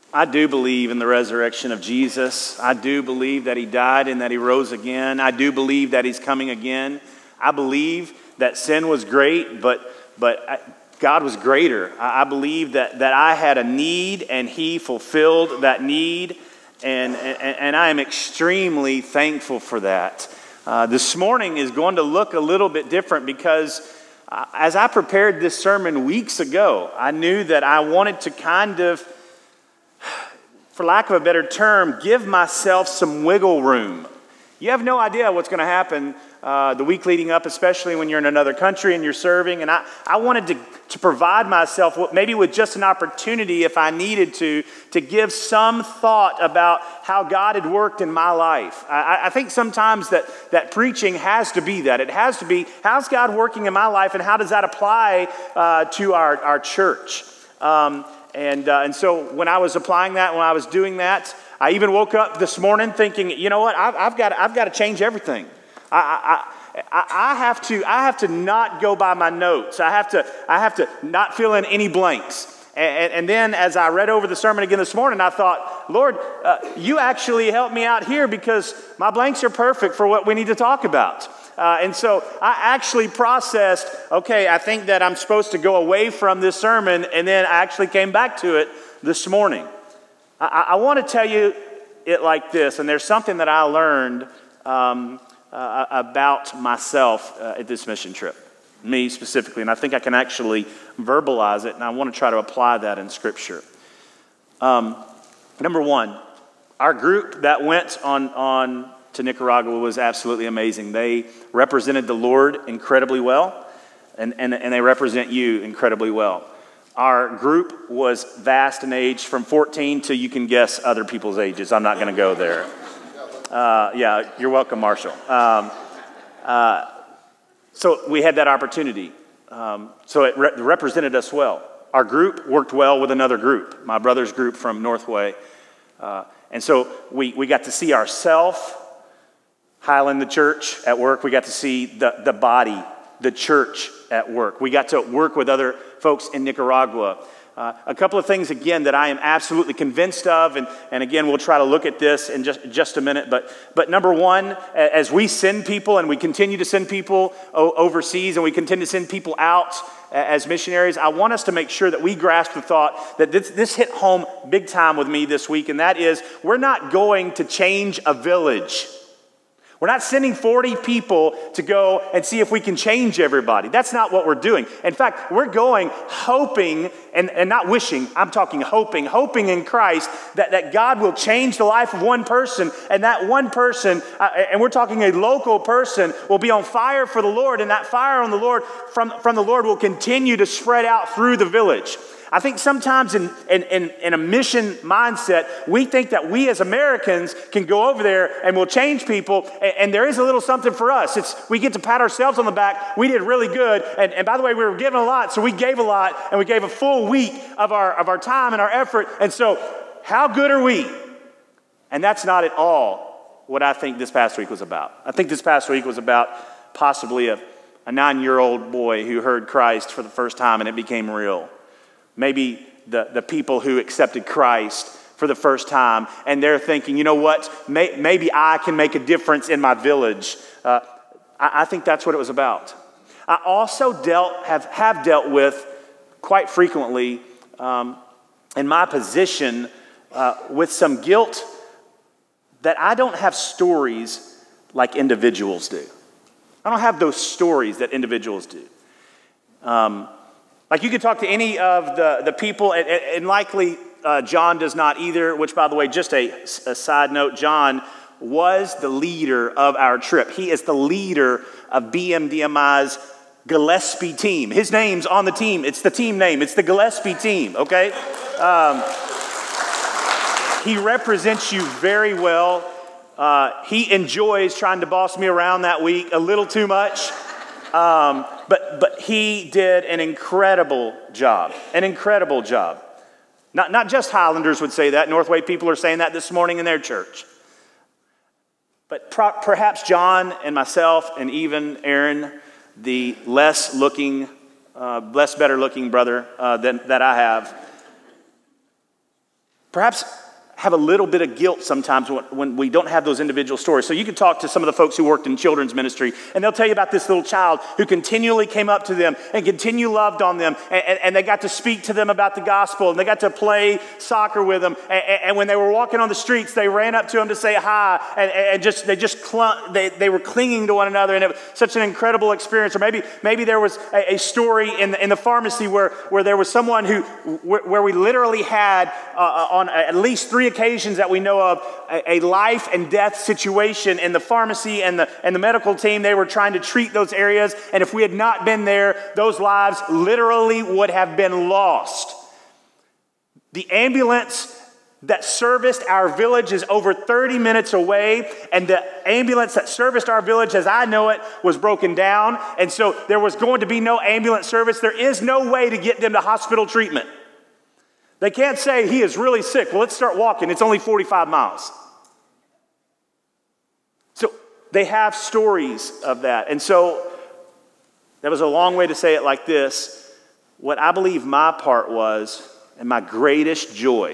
I do believe in the resurrection of Jesus. I do believe that he died and that he rose again. I do believe that he's coming again. I believe that sin was great, but God was greater. I believe that I had a need and he fulfilled that need, and I am extremely thankful for that. This morning is going to look a little bit different because as I prepared this sermon weeks ago, I knew that I wanted to kind of, for lack of a better term, give myself some wiggle room. You have no idea what's going to happen the week leading up, especially when you're in another country and you're serving. And I wanted to provide myself, maybe with just an opportunity if I needed to give some thought about how God had worked in my life. I think sometimes that preaching has to be that. It has to be, how's God working in my life and how does that apply to our church? And so when I was applying that, when I was doing that, I even woke up this morning thinking, you know what, I've got to change everything. I have to not go by my notes. I have to not fill in any blanks. And then as I read over the sermon again this morning, I thought, Lord, you actually helped me out here because my blanks are perfect for what we need to talk about. And so I actually processed, okay, I think that I'm supposed to go away from this sermon, and then I actually came back to it this morning. I want to tell you it like this, and there's something that I learned about myself at this mission trip, me specifically, and I think I can actually verbalize it, and I want to try to apply that in Scripture. Number one, our group that went on to Nicaragua was absolutely amazing. They represented the Lord incredibly well, and they represent you incredibly well. Our group was vast in age, from 14 to, you can guess other people's ages. I'm not going to go there. Yeah, you're welcome, Marshall. So we had that opportunity. So it represented us well. Our group worked well with another group, my brother's group from Northway. And so we got to see ourselves, Highland, the church, at work. We got to see the body, the church at work. We got to work with other folks in Nicaragua. A couple of things, again, that I am absolutely convinced of, and again, we'll try to look at this in just a minute, but number one, as we send people, and we continue to send people overseas, and we continue to send people out as missionaries, I want us to make sure that we grasp the thought that this hit home big time with me this week, and that is, we're not going to change a village. We're not sending 40 people to go and see if we can change everybody. That's not what we're doing. In fact, we're going hoping, and not wishing, I'm talking hoping in Christ that God will change the life of one person, and that one person, and we're talking a local person, will be on fire for the Lord, and that fire on the Lord from the Lord will continue to spread out through the village. I think sometimes in a mission mindset, we think that we as Americans can go over there and we'll change people, and there is a little something for us. We get to pat ourselves on the back. We did really good, and by the way, we were given a lot, so we gave a lot, and we gave a full week of our time and our effort, and so how good are we? And that's not at all what I think this past week was about. I think this past week was about possibly a 9-year-old boy who heard Christ for the first time and it became real. Maybe the people who accepted Christ for the first time, and they're thinking, you know what, maybe I can make a difference in my village. I think that's what it was about. I also have dealt with, quite frequently, in my position, with some guilt that I don't have stories like individuals do. I don't have those stories that individuals do. Like you could talk to any of the people, and likely John does not either, which, by the way, just a side note, John was the leader of our trip. He is the leader of BMDMI's Gillespie team. His name's on the team. It's the team name. It's the Gillespie team, okay? He represents you very well. He enjoys trying to boss me around that week a little too much. But he did an incredible job. Not just Highlanders would say that. Northway people are saying that this morning in their church. But perhaps John and myself and even Aaron, the less better looking brother that I have, perhaps have a little bit of guilt sometimes when we don't have those individual stories. So you can talk to some of the folks who worked in children's ministry, and they'll tell you about this little child who continually came up to them and continually loved on them, and they got to speak to them about the gospel, and they got to play soccer with them, and when they were walking on the streets, they ran up to them to say hi, and they were clinging to one another, and it was such an incredible experience. Or maybe there was a story in the pharmacy where there was someone where we literally had on at least 3 occasions that we know of a life and death situation in the pharmacy and the medical team. They were trying to treat those areas, and if we had not been there, those lives literally would have been lost. The ambulance that serviced our village is over 30 minutes away, and the ambulance that serviced our village, as I know it, was broken down, and so there was going to be no ambulance service. There is no way to get them to hospital treatment. They can't say he is really sick. Well, let's start walking. It's only 45 miles. So they have stories of that. And so that was a long way to say it like this. What I believe my part was, and my greatest joy,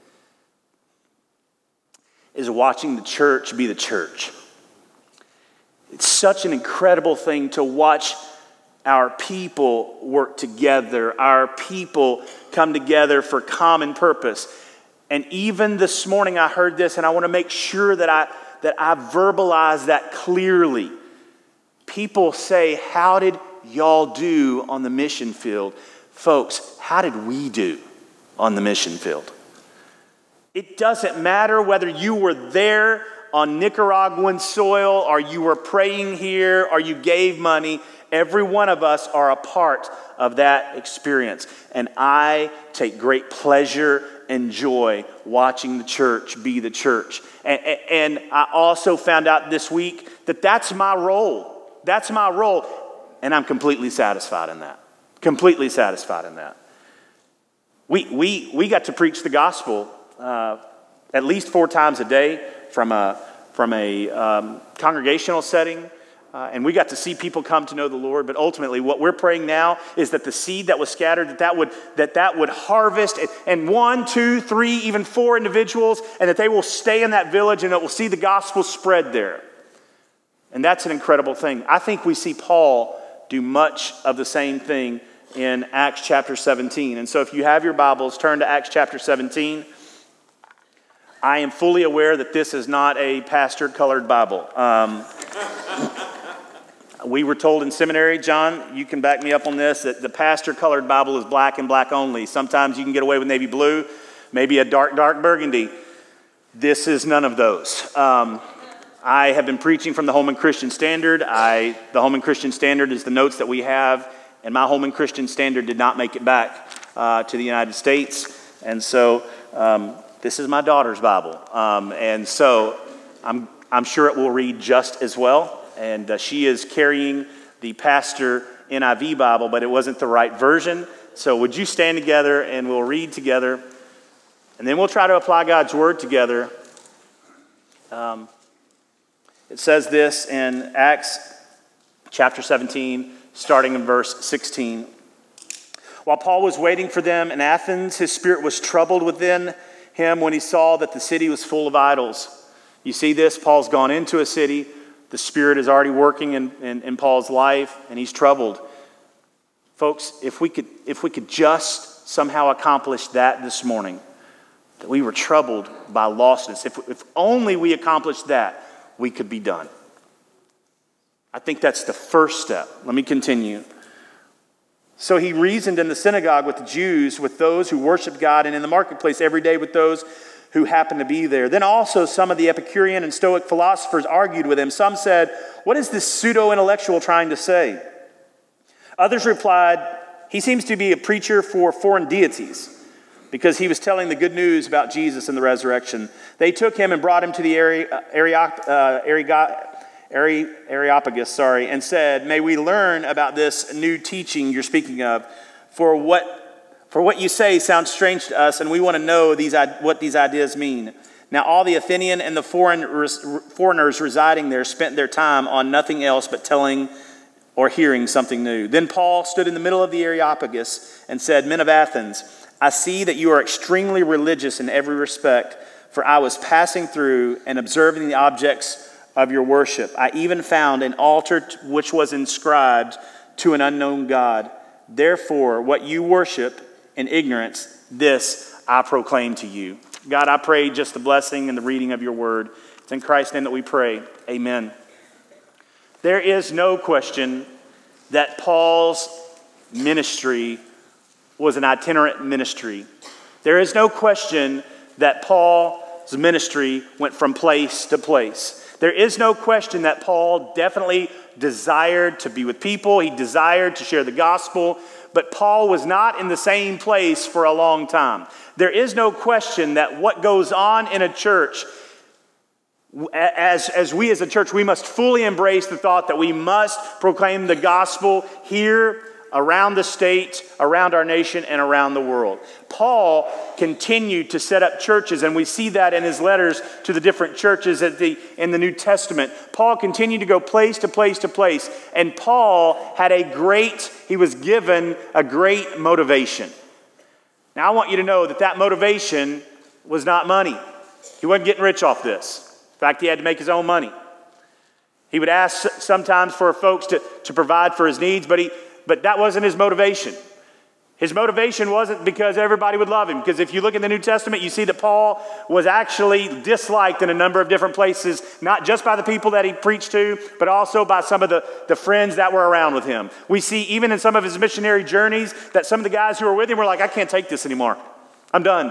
is watching the church be the church. It's such an incredible thing to watch our people work together, our people come together for common purpose. And even this morning I heard this, and I want to make sure that I verbalize that clearly. People say, how did y'all do on the mission field? Folks, how did we do on the mission field? It doesn't matter whether you were there on Nicaraguan soil, or you were praying here, or you gave money. Every one of us are a part of that experience. And I take great pleasure and joy watching the church be the church. And I also found out this week that that's my role. That's my role. And I'm completely satisfied in that. Completely satisfied in that. We got to preach the gospel at least 4 times a day from a congregational setting. And we got to see people come to know the Lord. But ultimately, what we're praying now is that the seed that was scattered, that would harvest, and 1, 2, 3, even 4 individuals, and that they will stay in that village and it will see the gospel spread there. And that's an incredible thing. I think we see Paul do much of the same thing in Acts chapter 17. And so if you have your Bibles, turn to Acts chapter 17. I am fully aware that this is not a pastor-colored Bible. We were told in seminary, John, you can back me up on this, that the pastor-colored Bible is black and black only. Sometimes you can get away with navy blue, maybe a dark burgundy. This is none of those. I have been preaching from the Holman Christian Standard. The Holman Christian Standard is the notes that we have, and my Holman Christian Standard did not make it back to the United States. And so this is my daughter's Bible. And so I'm sure it will read just as well. And she is carrying the Pastor NIV Bible, but it wasn't the right version. So would you stand together and we'll read together. And then we'll try to apply God's Word together. It says this in Acts chapter 17, starting in verse 16. While Paul was waiting for them in Athens, his spirit was troubled within him when he saw that the city was full of idols. You see this? Paul's gone into a city. The Spirit is already working in Paul's life, and he's troubled. Folks, if we could just somehow accomplish that this morning, that we were troubled by lostness, if only we accomplished that, we could be done. I think that's the first step. Let me continue. So he reasoned in the synagogue with the Jews, with those who worshiped God, and in the marketplace every day with those who happened to be there. Then also some of the Epicurean and Stoic philosophers argued with him. Some said, "What is this pseudo-intellectual trying to say?" Others replied, "He seems to be a preacher for foreign deities," because he was telling the good news about Jesus and the resurrection. They took him and brought him to the Areopagus, and said, "May we learn about this new teaching you're speaking of? For what you say sounds strange to us, and we want to know what these ideas mean." Now all the Athenian and the foreigners residing there spent their time on nothing else but telling or hearing something new. Then Paul stood in the middle of the Areopagus and said, "Men of Athens, I see that you are extremely religious in every respect, for I was passing through and observing the objects of your worship. I even found an altar which was inscribed to an unknown God. Therefore, what you worship in ignorance, this I proclaim to you. God, I pray just the blessing and the reading of your word. It's in Christ's name that we pray. Amen. There is no question that Paul's ministry was an itinerant ministry. There is no question that Paul's ministry went from place to place. There is no question that Paul definitely desired to be with people. He desired to share the gospel, but Paul was not in the same place for a long time. There is no question that what goes on in a church, as we as a church, we must fully embrace the thought that we must proclaim the gospel here, around the state, around our nation, and around the world. Paul continued to set up churches, and we see that in his letters to the different churches in the New Testament. Paul continued to go place to place to place, and Paul he was given a great motivation. Now, I want you to know that motivation was not money. He wasn't getting rich off this. In fact, he had to make his own money. He would ask sometimes for folks to provide for his needs, but that wasn't his motivation. His motivation wasn't because everybody would love him. Because if you look in the New Testament, you see that Paul was actually disliked in a number of different places, not just by the people that he preached to, but also by some of the friends that were around with him. We see even in some of his missionary journeys that some of the guys who were with him were like, I can't take this anymore. I'm done.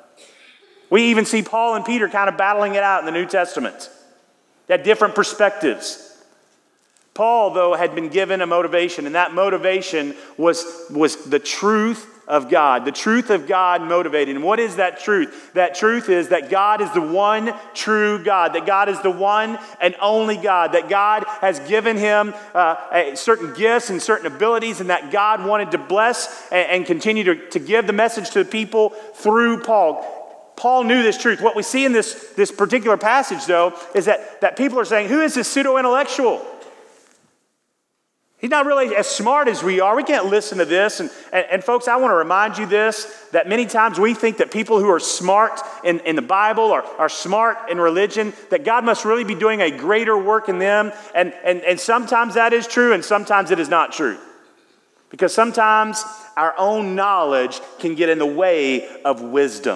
We even see Paul and Peter kind of battling it out in the New Testament. They had different perspectives. Paul, though, had been given a motivation, and that motivation was the truth of God. The truth of God motivated. And what is that truth? That truth is that God is the one true God, that God is the one and only God, that God has given him certain gifts and certain abilities, and that God wanted to bless and continue to give the message to the people through Paul. Paul knew this truth. What we see in this particular passage, though, is that people are saying, who is this pseudo-intellectual? He's not really as smart as we are. We can't listen to this. And folks, I want to remind you this, that many times we think that people who are smart in the Bible or are smart in religion, that God must really be doing a greater work in them. And sometimes that is true, and sometimes it is not true. Because sometimes our own knowledge can get in the way of wisdom.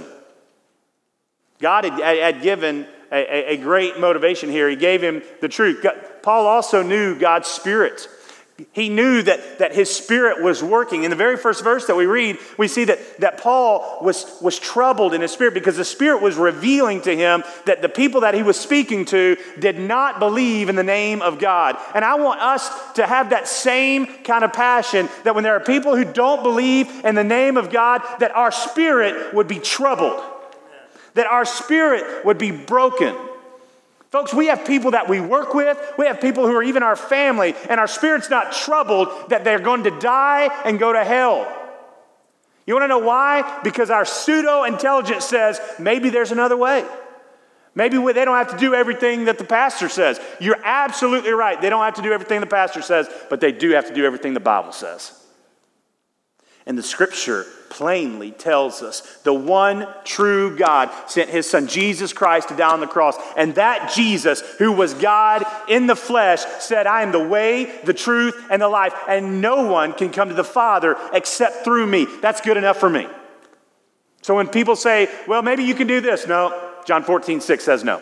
God had given a great motivation here. He gave him the truth. Paul also knew God's Spirit. He knew that his Spirit was working. In the very first verse that we read, we see that Paul was troubled in his spirit because the Spirit was revealing to him that the people that he was speaking to did not believe in the name of God. And I want us to have that same kind of passion, that when there are people who don't believe in the name of God, that our spirit would be troubled, that our spirit would be broken. Folks, we have people that we work with. We have people who are even our family, and our spirit's not troubled that they're going to die and go to hell. You want to know why? Because our pseudo-intelligence says maybe there's another way. Maybe they don't have to do everything that the pastor says. You're absolutely right. They don't have to do everything the pastor says, but they do have to do everything the Bible says. And the Scripture plainly tells us the one true God sent his Son Jesus Christ to die on the cross. And that Jesus, who was God in the flesh, said, I am the way, the truth, and the life. And no one can come to the Father except through me. That's good enough for me. So when people say, well, maybe you can do this. No, John 14:6 says no.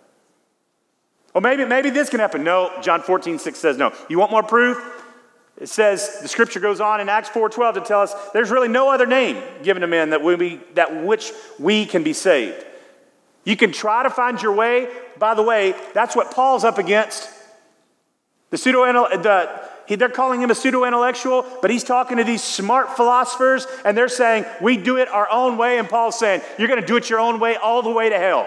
Well, maybe this can happen. No, John 14:6 says no. You want more proof? It says, the Scripture goes on in Acts 4:12 to tell us there's really no other name given to men that which we can be saved. You can try to find your way. By the way, that's what Paul's up against. They're calling him a pseudo-intellectual, but he's talking to these smart philosophers, and they're saying, we do it our own way, and Paul's saying, you're going to do it your own way all the way to hell.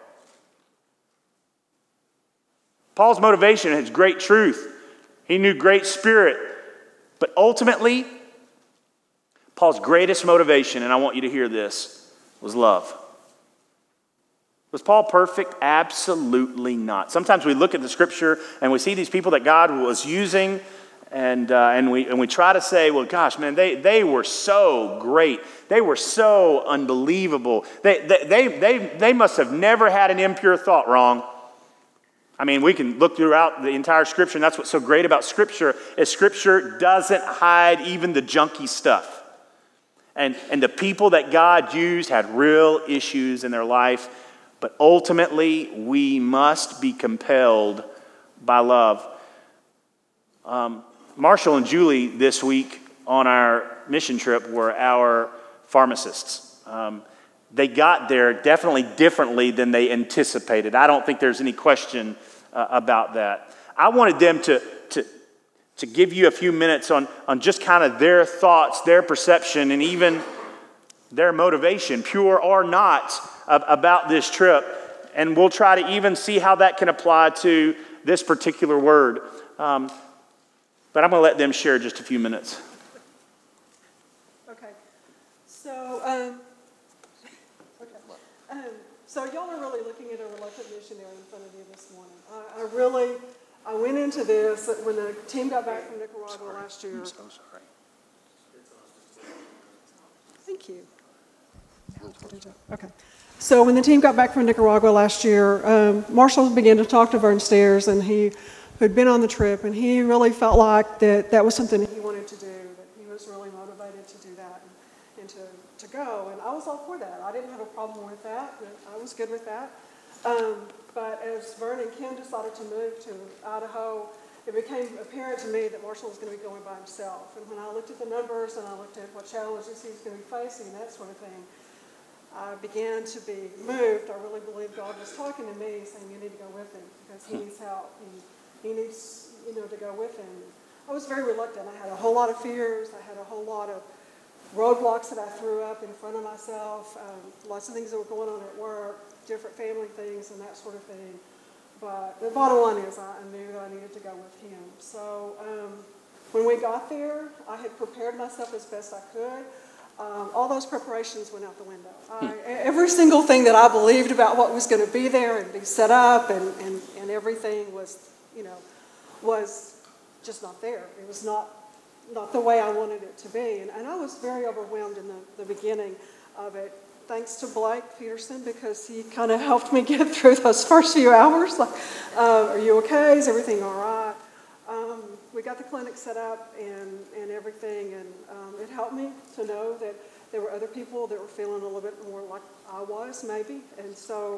Paul's motivation is great truth. He knew great spirit. But ultimately, Paul's greatest motivation, and I want you to hear this, was love. Was Paul perfect? Absolutely not. Sometimes we look at the Scripture and we see these people that God was using, And we try to say, well, gosh, man, they were so great. They were so unbelievable. They must have never had an impure thought. Wrong. I mean, we can look throughout the entire Scripture, and that's what's so great about Scripture, is Scripture doesn't hide even the junky stuff. And the people that God used had real issues in their life, but ultimately we must be compelled by love. Marshall and Julie this week on our mission trip were our pharmacists. They got there definitely differently than they anticipated. I don't think there's any question about that. I wanted them to give you a few minutes on just kind of their thoughts, their perception, and even their motivation, pure or not, about this trip. And we'll try to even see how that can apply to this particular word. But I'm going to let them share just a few minutes. Okay. So y'all are really looking at a reluctant missionary in front of you this morning. I went into this when the team got back from Nicaragua last year. I'm so sorry. Thank you. Okay. So when the team got back from Nicaragua last year, Marshall began to talk to Vern Stairs, and he had been on the trip, and he really felt like that was something he wanted to do, that he was really motivated to do that and to go. And I was all for that. I didn't have a problem with that. I was good with that. But as Vern and Kim decided to move to Idaho, it became apparent to me that Marshall was going to be going by himself. And when I looked at the numbers and I looked at what challenges he was going to be facing, that sort of thing, I began to be moved. I really believe God was talking to me, saying, you need to go with him because he needs help. He needs, to go with him. I was very reluctant. I had a whole lot of fears. I had a whole lot of roadblocks that I threw up in front of myself, lots of things that were going on at work, different family things and that sort of thing. But the bottom line is I knew that I needed to go with him. So when we got there, I had prepared myself as best I could. All those preparations went out the window. Every single thing that I believed about what was going to be there and be set up and everything was, was just not there. It was not the way I wanted it to be. And I was very overwhelmed in the beginning of it. Thanks to Blake Peterson, because he kind of helped me get through those first few hours. Like, are you okay? Is everything all right? We got the clinic set up and everything, and it helped me to know that there were other people that were feeling a little bit more like I was, maybe. And so,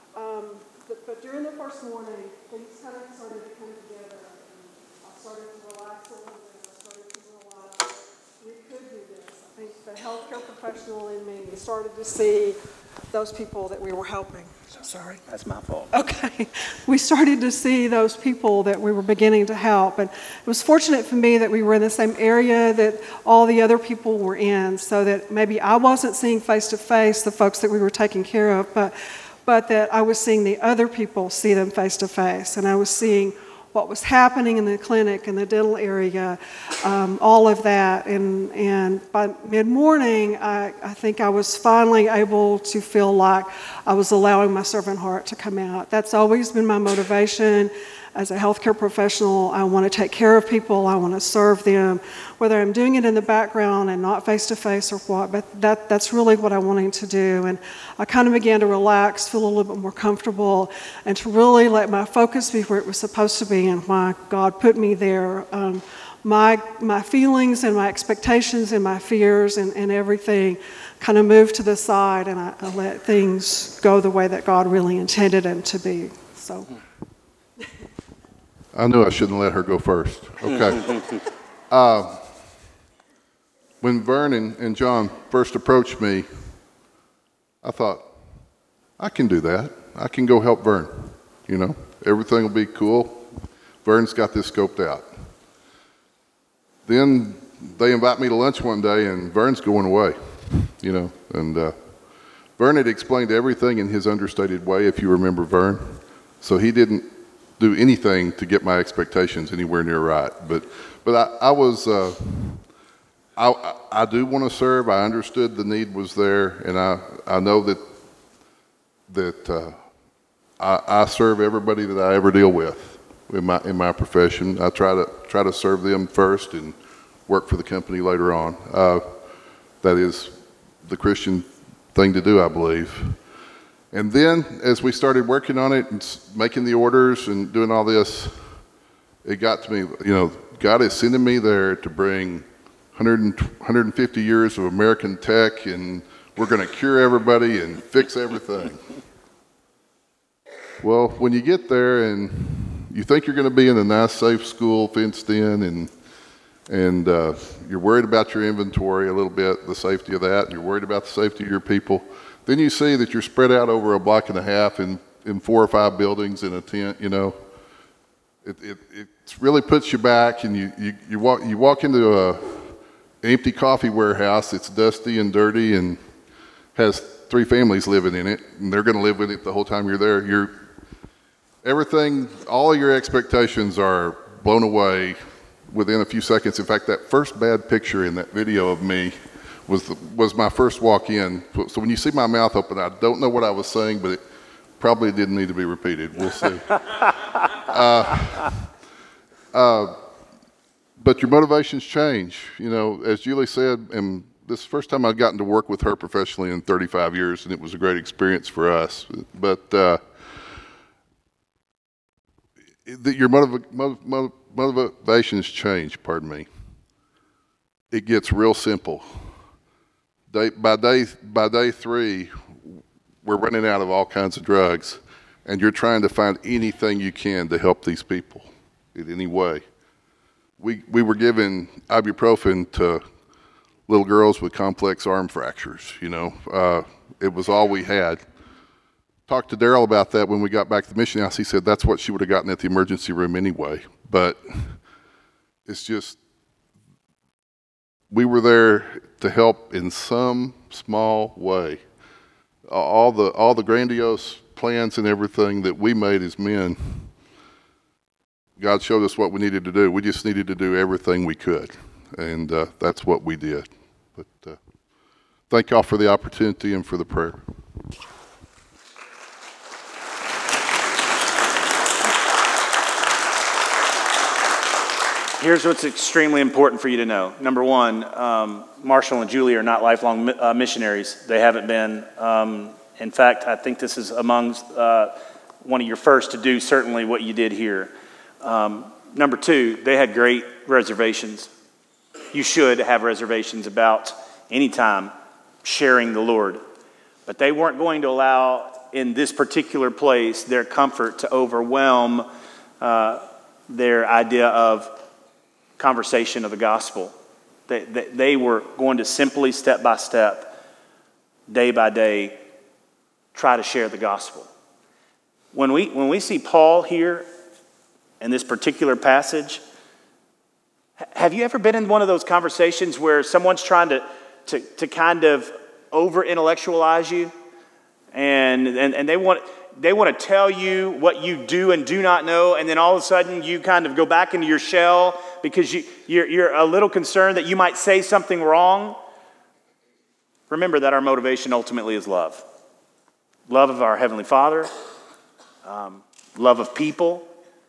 but during the first morning, things kind of started to come together. I started to relax a little bit. I started to realize we could do this. I think the healthcare professional in me started to see those people that we were helping. Sorry. That's my fault. Okay. We started to see those people that we were beginning to help. And it was fortunate for me that we were in the same area that all the other people were in, so that maybe I wasn't seeing face-to-face the folks that we were taking care of, but that I was seeing the other people see them face-to-face. And I was seeing what was happening in the clinic, in the dental area, all of that. And by mid-morning, I think I was finally able to feel like I was allowing my servant heart to come out. That's always been my motivation. As a healthcare professional, I want to take care of people. I want to serve them, whether I'm doing it in the background and not face-to-face or what, but that's really what I'm wanting to do. And I kind of began to relax, feel a little bit more comfortable, and to really let my focus be where it was supposed to be and why God put me there. My feelings and my expectations and my fears and everything kind of moved to the side, and I let things go the way that God really intended them to be. So. I knew I shouldn't let her go first. Okay. When Vern and John first approached me, I thought, I can do that. I can go help Vern. Everything will be cool. Vern's got this scoped out. Then they invite me to lunch one day, and Vern's going away, And Vern had explained everything in his understated way, if you remember Vern. So he didn't do anything to get my expectations anywhere near right. But I was, I do want to serve. I understood the need was there, and I know that I serve everybody that I ever deal with. in my profession. I try to serve them first and work for the company later on. That is the Christian thing to do, I believe. And then as we started working on it and making the orders and doing all this, it got to me, God is sending me there to bring 150 years of American tech, and we're going to cure everybody and fix everything. Well, when you get there and you think you're going to be in a nice, safe school, fenced in, and you're worried about your inventory a little bit, the safety of that, and you're worried about the safety of your people, then you see that you're spread out over a block and a half in 4 or 5 buildings in a tent, It really puts you back, and you walk into a empty coffee warehouse. It's dusty and dirty and has 3 families living in it, and they're going to live with it the whole time you're there. All of your expectations are blown away within a few seconds. In fact, that first bad picture in that video of me was my first walk in. So when you see my mouth open, I don't know what I was saying, but it probably didn't need to be repeated. We'll see. But your motivations change. As Julie said, and this is the first time I've gotten to work with her professionally in 35 years, and it was a great experience for us. But your motivations change, It gets real simple. By day 3, we're running out of all kinds of drugs, and you're trying to find anything you can to help these people in any way. We were giving ibuprofen to little girls with complex arm fractures, It was all we had. Talked to Daryl about that when we got back to the mission house. He said that's what she would have gotten at the emergency room anyway. But it's just, we were there to help in some small way. All the grandiose plans and everything that we made as men, God showed us what we needed to do. We just needed to do everything we could, and that's what we did. But thank y'all for the opportunity and for the prayer. Here's what's extremely important for you to know. Number one, Marshall and Julie are not lifelong missionaries. They haven't been. In fact, I think this is amongst one of your first to do certainly what you did here. Number two, they had great reservations. You should have reservations about any time sharing the Lord. But they weren't going to allow, in this particular place, their comfort to overwhelm their idea of conversation of the gospel. They were going to simply, step by step, day by day, try to share the gospel. When we see Paul here in this particular passage, have you ever been in one of those conversations where someone's trying to kind of over-intellectualize you, and they want to tell you what you do and do not know, and then all of a sudden you kind of go back into your shell because you're a little concerned that you might say something wrong? Remember that our motivation ultimately is love. Love of our Heavenly Father, love of people,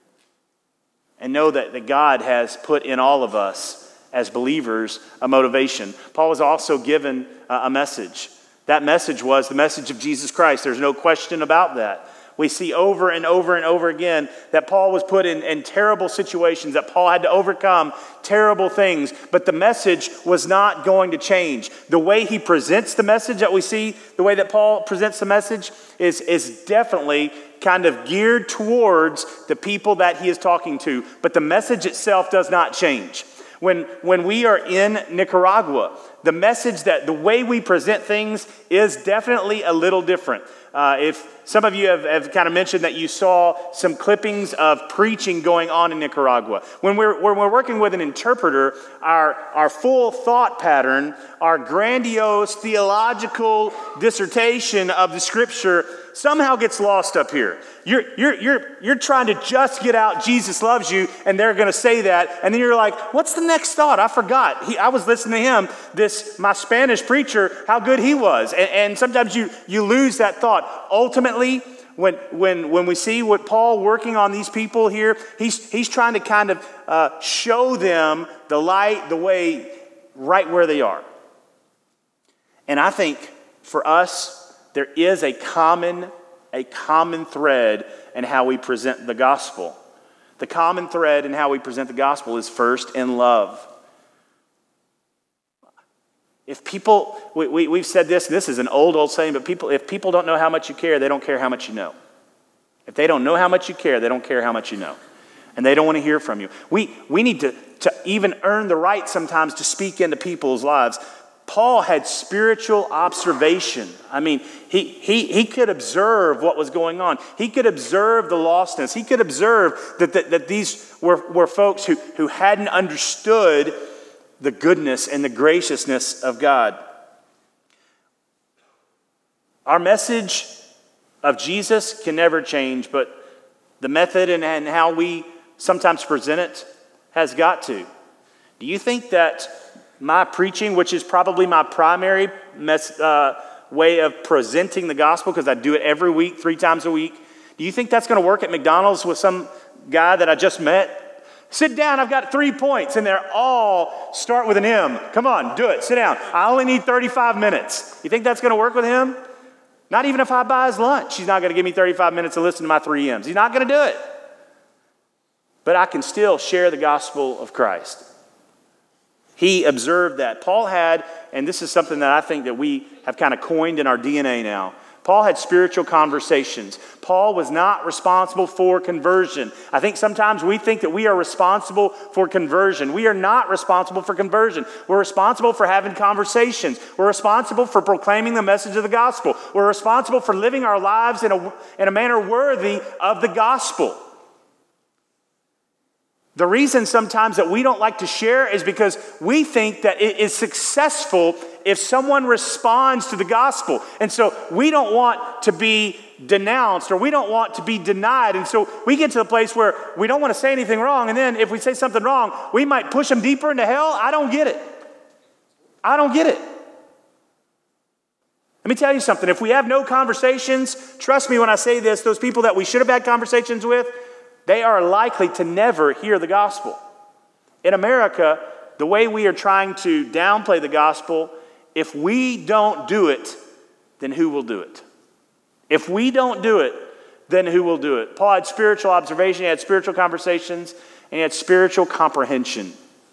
and know that God has put in all of us as believers a motivation. Paul was also given a message. That message was the message of Jesus Christ. There's no question about that. We see over and over and over again that Paul was put in terrible situations, that Paul had to overcome terrible things, but the message was not going to change. The way he presents the message that we see, the way that Paul presents the message is definitely kind of geared towards the people that he is talking to, but the message itself does not change. When we are in Nicaragua, the way we present things is definitely a little different. If some of you have kind of mentioned that you saw some clippings of preaching going on in Nicaragua. When we're working with an interpreter, our full thought pattern, our grandiose theological dissertation of the scripture somehow gets lost up here. You're trying to just get out Jesus loves you, and they're going to say that, and then you're like, what's the next thought? I forgot. I was listening to him, my Spanish preacher, how good he was, and sometimes you lose that thought. Ultimately, when we see what Paul working on these people here, he's trying to kind of show them the light, the way, right where they are. And I think for us, there is a common thread in how we present the gospel. The common thread in how we present the gospel is first in love. If people, we've said this is an old saying, but if people don't know how much you care, they don't care how much you know. If they don't know how much you care, they don't care how much you know. And they don't want to hear from you. We need to even earn the right sometimes to speak into people's lives. Paul had spiritual observation. I mean, he could observe what was going on. He could observe the lostness. He could observe that these were folks who hadn't understood the goodness and the graciousness of God. Our message of Jesus can never change, but the method and how we sometimes present it has got to. Do you think that my preaching, which is probably my primary way of presenting the gospel, because I do it every week, 3 times a week, do you think that's going to work at McDonald's with some guy that I just met? Sit down, I've got 3 points, and they're all start with an M. Come on, do it, sit down. I only need 35 minutes. You think that's going to work with him? Not even if I buy his lunch. He's not going to give me 35 minutes to listen to my 3 M's. He's not going to do it. But I can still share the gospel of Christ. He observed that. Paul had, and this is something that I think that we have kind of coined in our DNA now, Paul had spiritual conversations. Paul was not responsible for conversion. I think sometimes we think that we are responsible for conversion. We are not responsible for conversion. We're responsible for having conversations. We're responsible for proclaiming the message of the gospel. We're responsible for living our lives in a manner worthy of the gospel. The reason sometimes that we don't like to share is because we think that it is successful if someone responds to the gospel. And so we don't want to be denounced or we don't want to be denied. And so we get to the place where we don't want to say anything wrong. And then if we say something wrong, we might push them deeper into hell. I don't get it. I don't get it. Let me tell you something. If we have no conversations, trust me when I say this, those people that we should have had conversations with, they are likely to never hear the gospel. In America, the way we are trying to downplay the gospel, if we don't do it, then who will do it? If we don't do it, then who will do it? Paul had spiritual observation, he had spiritual conversations, and he had spiritual comprehension.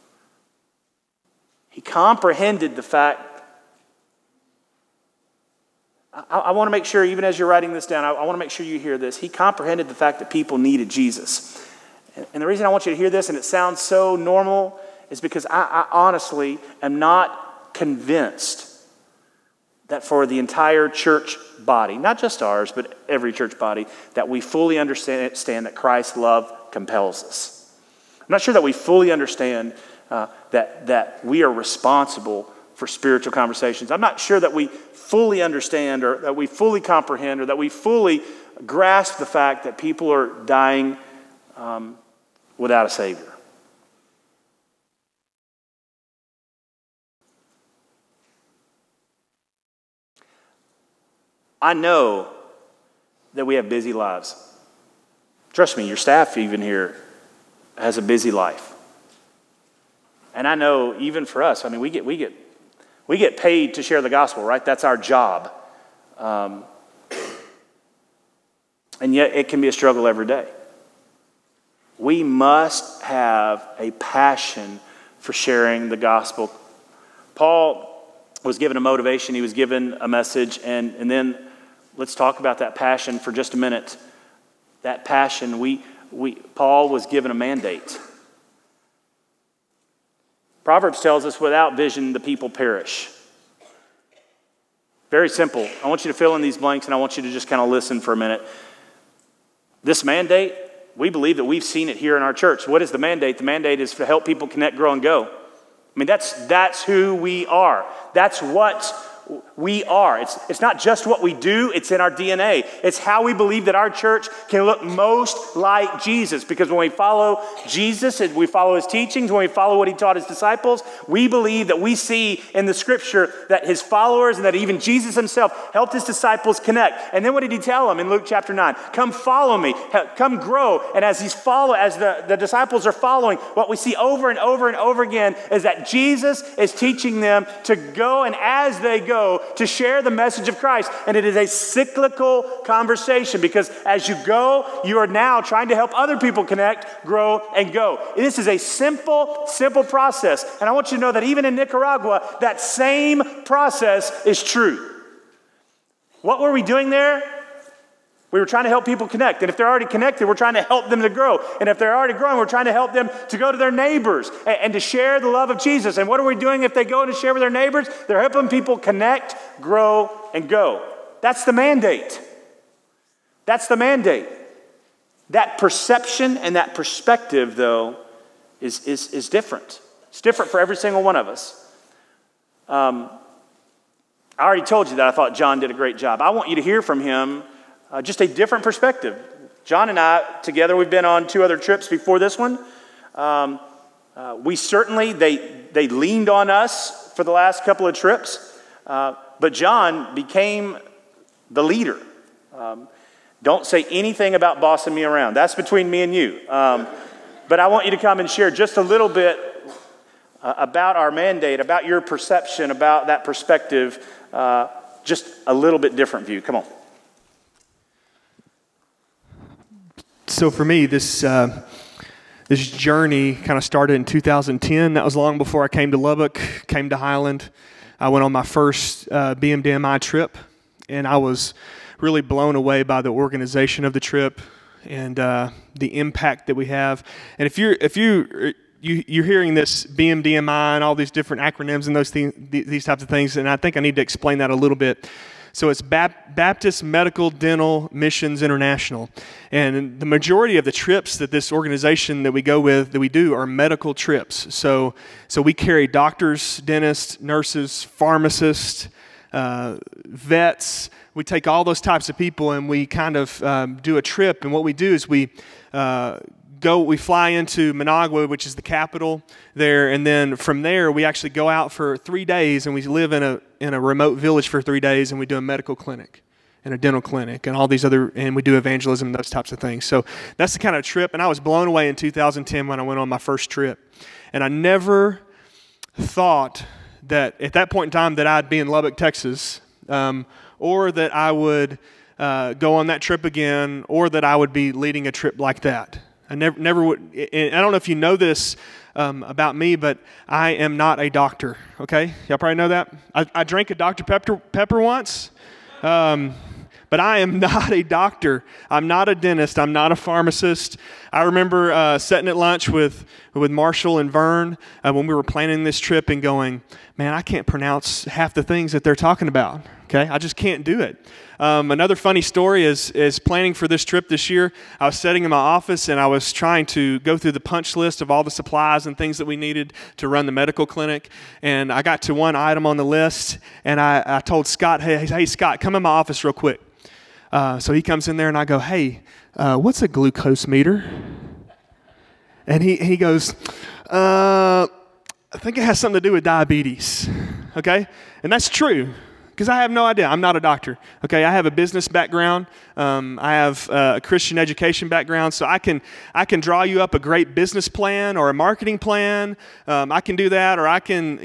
He comprehended the fact. I want to make sure, even as you're writing this down, I want to make sure you hear this. He comprehended the fact that people needed Jesus. And the reason I want you to hear this, and it sounds so normal, is because I honestly am not convinced that for the entire church body, not just ours, but every church body, that we fully understand that Christ's love compels us. I'm not sure that we fully understand that we are responsible for spiritual conversations. I'm not sure that we fully understand or that we fully comprehend or that we fully grasp the fact that people are dying without a Savior. I know that we have busy lives. Trust me, your staff even here has a busy life. And I know even for us, I mean, we get paid to share the gospel, right? That's our job. And yet it can be a struggle every day. We must have a passion for sharing the gospel. Paul was given a motivation, he was given a message, and then let's talk about that passion for just a minute. That passion, Paul was given a mandate. Proverbs tells us, without vision, the people perish. Very simple. I want you to fill in these blanks, and I want you to just kind of listen for a minute. This mandate, we believe that we've seen it here in our church. What is the mandate? The mandate is to help people connect, grow, and go. I mean, that's who we are. That's what we are. It's not just what we do, it's in our DNA. It's how we believe that our church can look most like Jesus. Because when we follow Jesus and we follow his teachings, when we follow what he taught his disciples, we believe that we see in the scripture that his followers and that even Jesus himself helped his disciples connect. And then what did he tell them in Luke chapter 9? Come follow me, come grow. And as the disciples are following, what we see over and over and over again is that Jesus is teaching them to go, and as they go, to share the message of Christ. And it is a cyclical conversation, because as you go, you are now trying to help other people connect, grow, and go. This is a simple process. And I want you to know that even in Nicaragua, that same process is true. What were we doing there? We were trying to help people connect. And if they're already connected, we're trying to help them to grow. And if they're already growing, we're trying to help them to go to their neighbors and to share the love of Jesus. And what are we doing if they go and share with their neighbors? They're helping people connect, grow, and go. That's the mandate. That's the mandate. That perception and that perspective, though, is different. It's different for every single one of us. I already told you that I thought John did a great job. I want you to hear from him just a different perspective. John and I, together, we've been on 2 other trips before this one. We certainly, they leaned on us for the last couple of trips, but John became the leader. Don't say anything about bossing me around. That's between me and you. But I want you to come and share just a little bit about our mandate, about your perception, about that perspective, just a little bit different view. Come on. So for me, this journey kind of started in 2010. That was long before I came to Lubbock, came to Highland. I went on my first BMDMI trip, and I was really blown away by the organization of the trip and the impact that we have. And if you're hearing this BMDMI and all these different acronyms and these types of things, and I think I need to explain that a little bit. So it's Baptist Medical Dental Missions International. And the majority of the trips that this organization that we go with, that we do, are medical trips. So we carry doctors, dentists, nurses, pharmacists, vets. We take all those types of people and we kind of do a trip. And what we do is we fly into Managua, which is the capital there, and then from there we actually go out for 3 days and we live in a remote village for 3 days, and we do a medical clinic and a dental clinic and all these other, and we do evangelism and those types of things. So that's the kind of trip, and I was blown away in 2010 when I went on my first trip. And I never thought that at that point in time that I'd be in Lubbock, Texas, or that I would go on that trip again, or that I would be leading a trip like that. I never would. And I don't know if you know this about me, but I am not a doctor. Okay, y'all probably know that. I drank a Dr. Pepper once, but I am not a doctor. I'm not a dentist. I'm not a pharmacist. I remember sitting at lunch with Marshall and Vern when we were planning this trip and going, man, I can't pronounce half the things that they're talking about. Okay, I just can't do it. Another funny story is planning for this trip this year. I was sitting in my office and I was trying to go through the punch list of all the supplies and things that we needed to run the medical clinic. And I got to one item on the list, and I told Scott, hey Scott, come in my office real quick. So he comes in there and I go, hey, what's a glucose meter? And he goes, I think it has something to do with diabetes. Okay, and that's true. Because I have no idea. I'm not a doctor. Okay, I have a business background. I have a Christian education background, so I can draw you up a great business plan or a marketing plan. I can do that, or I can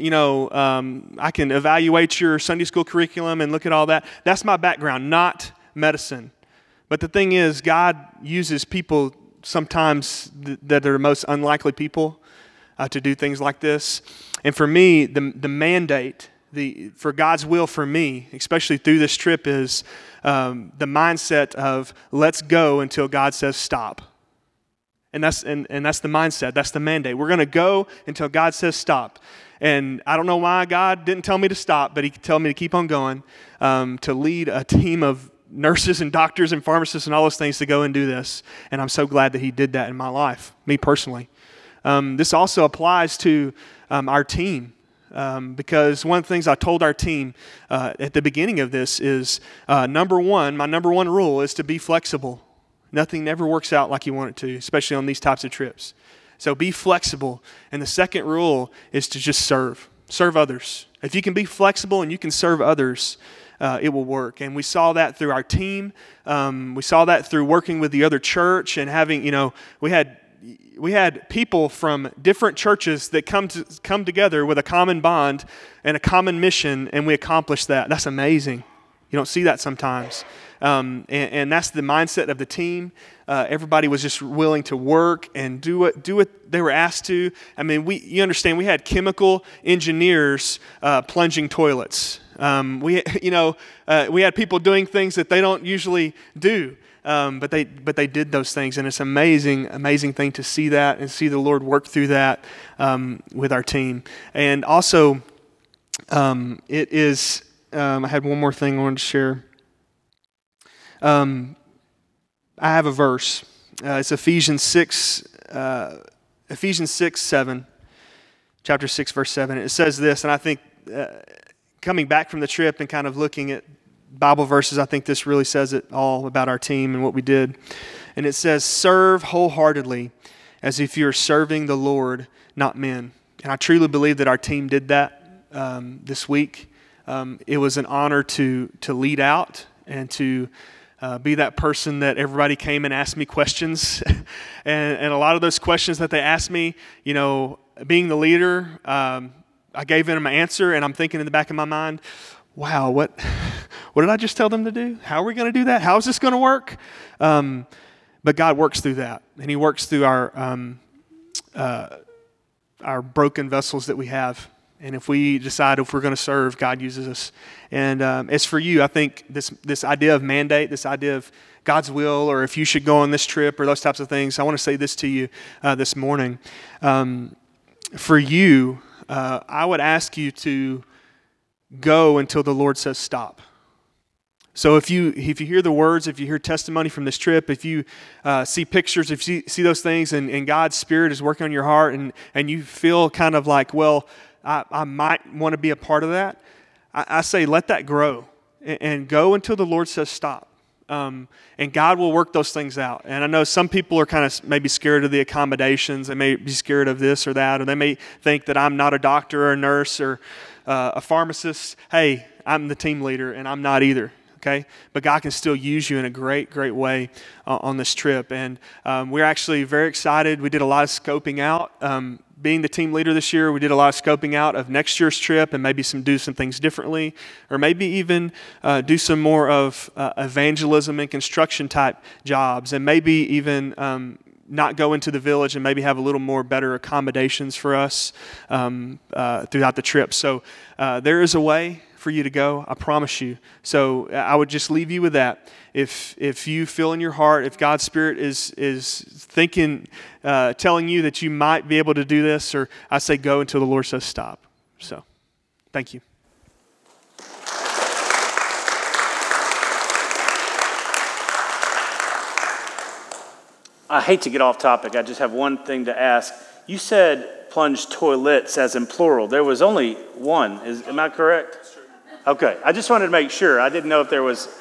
evaluate your Sunday school curriculum and look at all that. That's my background, not medicine. But the thing is, God uses people sometimes that are the most unlikely people to do things like this. And for me, the mandate. For God's will for me, especially through this trip, is the mindset of let's go until God says stop. And that's the mindset. That's the mandate. We're going to go until God says stop. And I don't know why God didn't tell me to stop, but He told me to keep on going, to lead a team of nurses and doctors and pharmacists and all those things to go and do this. And I'm so glad that He did that in my life, me personally. This also applies to our team. because one of the things I told our team at the beginning of this is, my number one rule is to be flexible. Nothing never works out like you want it to, especially on these types of trips. So be flexible. And the second rule is to just serve others. If you can be flexible and you can serve others, it will work. And we saw that through our team. We saw that through working with the other church and having, we had people from different churches that come together with a common bond and a common mission, and we accomplished that. That's amazing. You don't see that sometimes. And that's the mindset of the team. Everybody was just willing to work and do what they were asked to. I mean, you understand, we had chemical engineers plunging toilets. We had people doing things that they don't usually do. But they did those things, and it's amazing thing to see that and see the Lord work through that with our team. And also, it is. I had one more thing I wanted to share. I have a verse. It's Ephesians 6:7, chapter 6, verse 7. It says this, and I think coming back from the trip and kind of looking at Bible verses, I think this really says it all about our team and what we did. And it says, serve wholeheartedly as if you're serving the Lord, not men. And I truly believe that our team did that this week. It was an honor to lead out and to be that person that everybody came and asked me questions. and a lot of those questions that they asked me, being the leader, I gave them an answer, and I'm thinking in the back of my mind, wow, what did I just tell them to do? How are we going to do that? How is this going to work? But God works through that, and He works through our broken vessels that we have. And if we decide if we're going to serve, God uses us. And as for you, I think this idea of mandate, this idea of God's will, or if you should go on this trip, or those types of things, I want to say this to you this morning. For you, I would ask you to go until the Lord says stop. So if you hear the words, if you hear testimony from this trip, if you see pictures, if you see those things, and God's Spirit is working on your heart, and you feel kind of like, well, I might want to be a part of that, I say let that grow and go until the Lord says stop. And God will work those things out. And I know some people are kind of maybe scared of the accommodations. They may be scared of this or that, or they may think that I'm not a doctor or a nurse or a pharmacist. Hey, I'm the team leader, and I'm not either. Okay, but God can still use you in a great way on this trip. And we're actually very excited. We did a lot of scoping out. Being the team leader this year, we did a lot of scoping out of next year's trip and maybe do some things differently, or maybe even do some more of evangelism and construction type jobs, and maybe even not go into the village and maybe have a little more better accommodations for us throughout the trip. So there is a way for you to go, I promise you. So I would just leave you with that. If you feel in your heart, if God's Spirit is thinking, telling you that you might be able to do this, or I say go until the Lord says stop. So, thank you. I hate to get off topic. I just have one thing to ask. You said plunge toilets as in plural. There was only one. Am I correct? Okay. I just wanted to make sure. I didn't know if there was.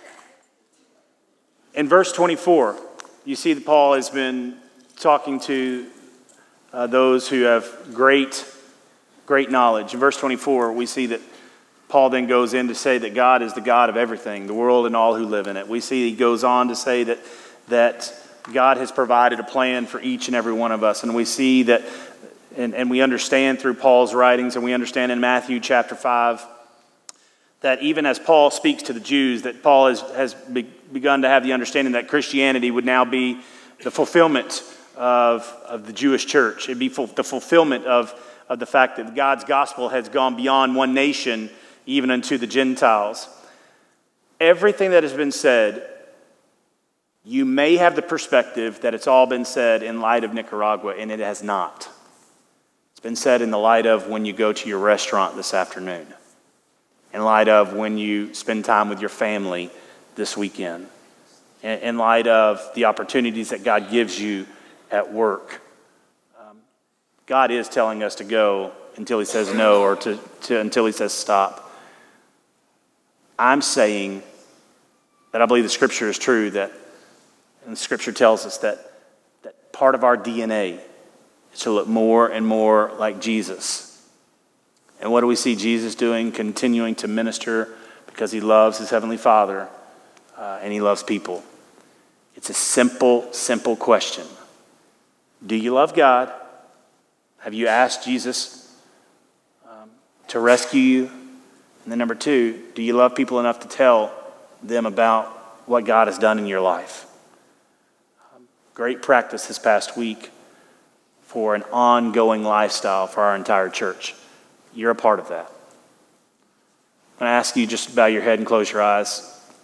In verse 24, you see that Paul has been talking to those who have great knowledge. In verse 24, we see that Paul then goes in to say that God is the God of everything, the world and all who live in it. We see he goes on to say that God has provided a plan for each and every one of us. And we see that, and we understand through Paul's writings, and we understand in Matthew chapter 5, that even as Paul speaks to the Jews, that Paul has begun to have the understanding that Christianity would now be the fulfillment of the Jewish church. It'd be the fulfillment of the fact that God's gospel has gone beyond one nation, even unto the Gentiles. Everything that has been said, you may have the perspective that it's all been said in light of Nicaragua, and it has not. It's been said in the light of when you go to your restaurant this afternoon, in light of when you spend time with your family this weekend, in light of the opportunities that God gives you at work. God is telling us to go until he says no or until he says stop. I'm saying that I believe the Scripture is true, and the Scripture tells us that part of our DNA is to look more and more like Jesus. And what do we see Jesus doing? Continuing to minister because he loves his Heavenly Father and he loves people. It's a simple, simple question. Do you love God? Have you asked Jesus to rescue you? And then number two, do you love people enough to tell them about what God has done in your life? Great practice this past week for an ongoing lifestyle for our entire church. You're a part of that. I'm going to ask you just to bow your head and close your eyes.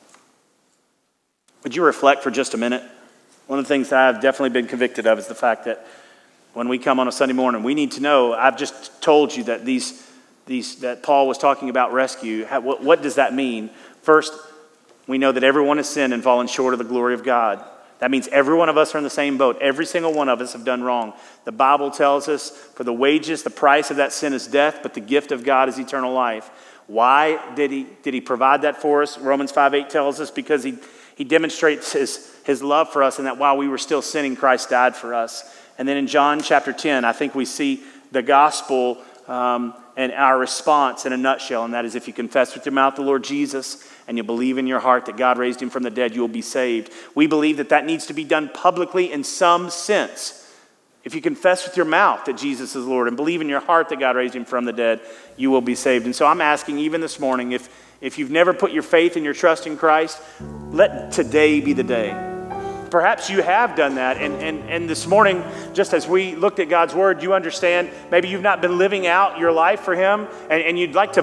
Would you reflect for just a minute? One of the things that I've definitely been convicted of is the fact that when we come on a Sunday morning, we need to know, I've just told you that that Paul was talking about rescue. What does that mean? First, we know that everyone has sinned and fallen short of the glory of God. That means every one of us are in the same boat. Every single one of us have done wrong. The Bible tells us, for the wages, the price of that sin is death, but the gift of God is eternal life. Why did he provide that for us? Romans 5:8 tells us because he demonstrates his love for us, and that while we were still sinning, Christ died for us. And then in John chapter 10, I think we see the gospel and our response in a nutshell, and that is if you confess with your mouth the Lord Jesus and you believe in your heart that God raised him from the dead, you will be saved. We believe that needs to be done publicly in some sense. If you confess with your mouth that Jesus is Lord and believe in your heart that God raised him from the dead, you will be saved. And so I'm asking even this morning, if you've never put your faith and your trust in Christ, let today be the day. Perhaps you have done that, and this morning, just as we looked at God's Word, you understand maybe you've not been living out your life for him, and you'd like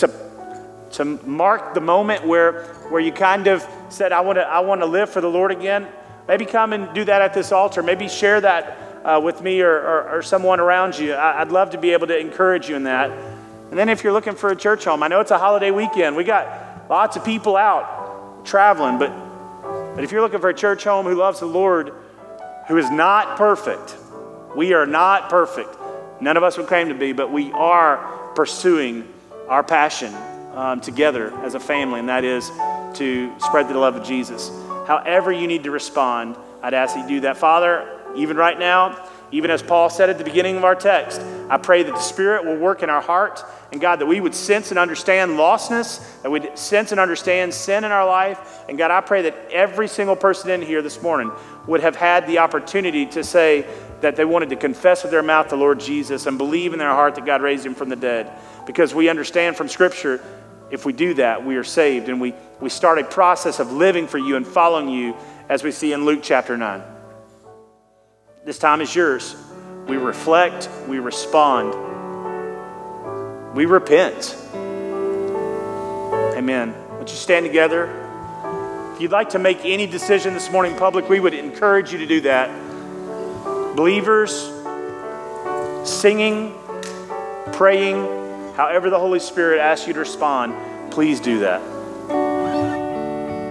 to mark the moment where you kind of said, I want to live for the Lord again. Maybe come and do that at this altar. Maybe share that with me or someone around you. I'd love to be able to encourage you in that. And then if you're looking for a church home, I know it's a holiday weekend. We got lots of people out traveling, but if you're looking for a church home who loves the Lord, who is not perfect, we are not perfect. None of us would claim to be, but we are pursuing our passion together as a family, and that is to spread the love of Jesus. However you need to respond, I'd ask that you do that. Father, even right now, even as Paul said at the beginning of our text, I pray that the Spirit will work in our heart, and God, that we would sense and understand lostness, that we'd sense and understand sin in our life. And God, I pray that every single person in here this morning would have had the opportunity to say that they wanted to confess with their mouth the Lord Jesus and believe in their heart that God raised him from the dead. Because we understand from Scripture, if we do that, we are saved, and we start a process of living for you and following you, as we see in Luke chapter 9. This time is yours. We reflect, we respond, we repent. Amen. Would you stand together? If you'd like to make any decision this morning in public, we would encourage you to do that. Believers, singing, praying, however the Holy Spirit asks you to respond, please do that.